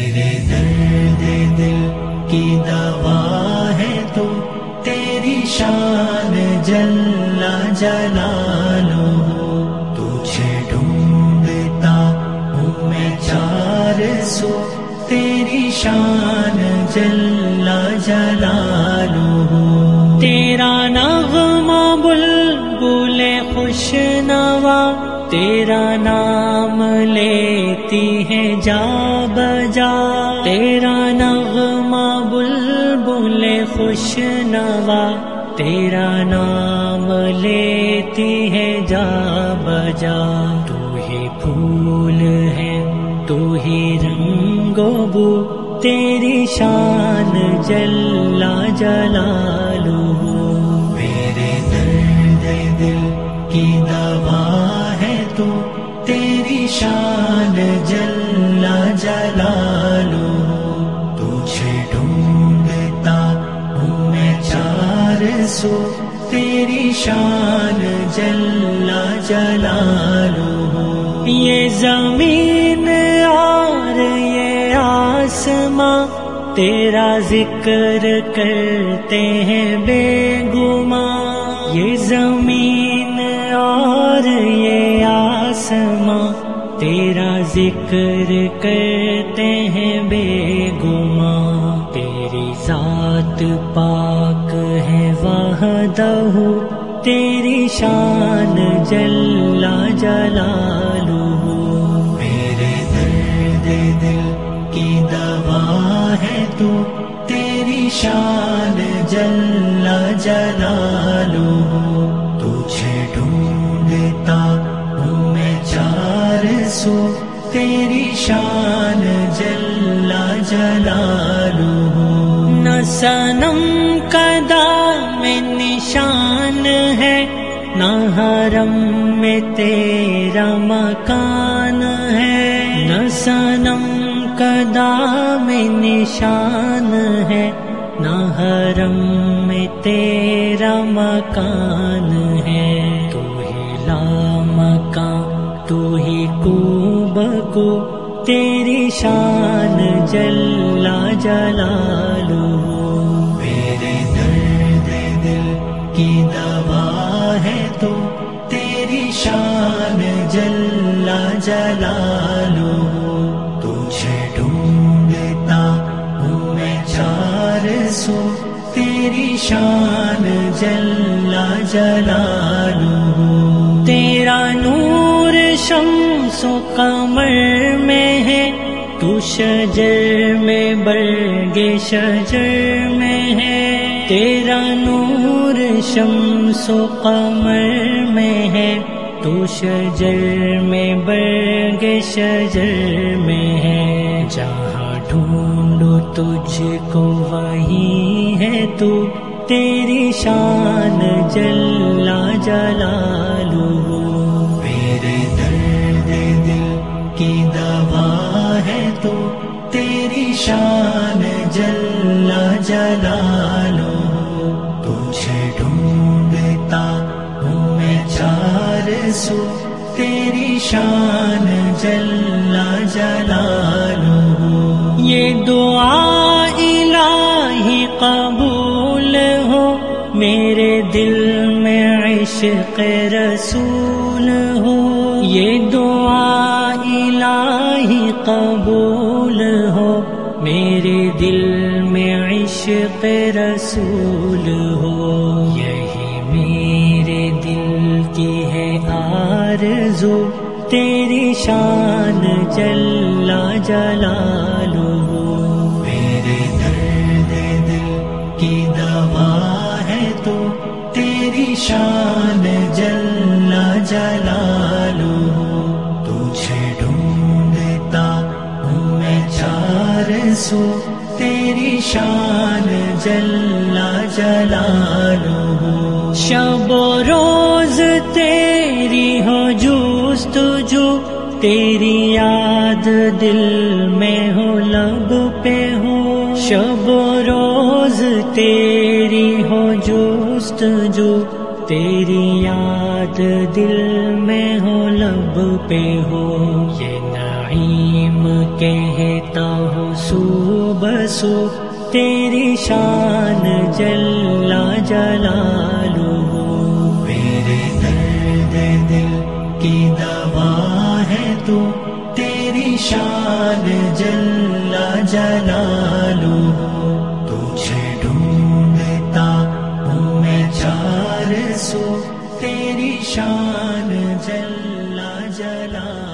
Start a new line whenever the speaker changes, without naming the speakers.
میرے درد دل کی دوا ہے تو، تیری شان جل جلالہ، تجھے ڈھونڈتا ہوں میں چار سو، تیری شان جل جلالہ۔ تیرا نغمہ بلبل خوش نوا، تیرا نام لیتی ہے جا بجا، تیرا نغمہ بلبل خوش نوا، تیرا نام لیتی ہے جا بجا۔ تو ہی پھول ہے تو ہی رنگ و بو، تیری شان جل جلالہ۔ میرے درد دل کی دوا ہے تو، تیری شان جل جلالہ، تجھے ڈھونڈتا ہوں میں چار سو، تیری شان جل جلالہ۔ یہ زمین اور یہ آسماں تیرا ذکر کرتے ہیں بے گماں، یہ زمین اور یہ آسماں تیرا ذکر کرتے ہیں بے گماں۔ تیری ذات پاک ہے وحدہ، تیری شان جل جلالہ۔ میرے درد دل کی دوا ہے تو، تیری شان جل جلالہ، تجھے ڈھونڈتا ہوں میں چار سو، تیری شان جل جلالہ۔ نہ صنم کا دام نشان ہے، نہ حرم میں تیرا مکان ہے، نہ صنم کا دام نشان ہے، نہ حرم میں تیرا مکان ہے۔ تو ہی لامکان تو ہی کو بکو، تیری شان جل جلالہ۔ میرے درد دل کی دوا ہے تو، تیری شان جل جلالہ، تجھے ڈھونڈتا ہوں میں چار سو، تیری شان جل جلالہ۔ تیرا نور شمس و قمر میں ہے، تو شجر میں برگ شجر میں ہے، تیرا نور شمس و قمر میں ہے، تو شجر میں برگ شجر میں ہے۔ جہاں ڈھونڈو تجھ کو وہی ہے تو، تیری شان جل جلالہ۔ میرے درد دل کی دوا ہے تو، تیری شان جل جلالہ، تجھے ڈھونڈتا ہوں میں چار سو، تیری شان جل جلالہ۔ یہ دعا الہی قبول ہو، میرے دل میں عشق رسول ہو، یہ دعا الہی قبول ہو، میرے دل میں عشق رسول ہو۔ یہی میرے دل کی ہے آرزو، تیری شان جل جلالہ۔ میرے درد دل کی دوا ہے تو، تیری شان جل جلالہ، تجھے ڈھونڈتا ہوں میں چار سو، تیری شان جل جلالہ۔ شب و روز تیری ہو جستجو، تیری یاد دل میں ہو لب پہ ہو، شب و روز تیری ہو جستجو، تیری یاد دل میں ہو لب پہ ہو۔ یہ نعیم کہتا ہوں صبح صبح تیری شان جل جلالہ، میرے درد دل کی دوا ہے تو تیری شان جل جلالہ، تجھے ڈھونڈتا ہوں میں چار سو تیری شان جل جلالہ۔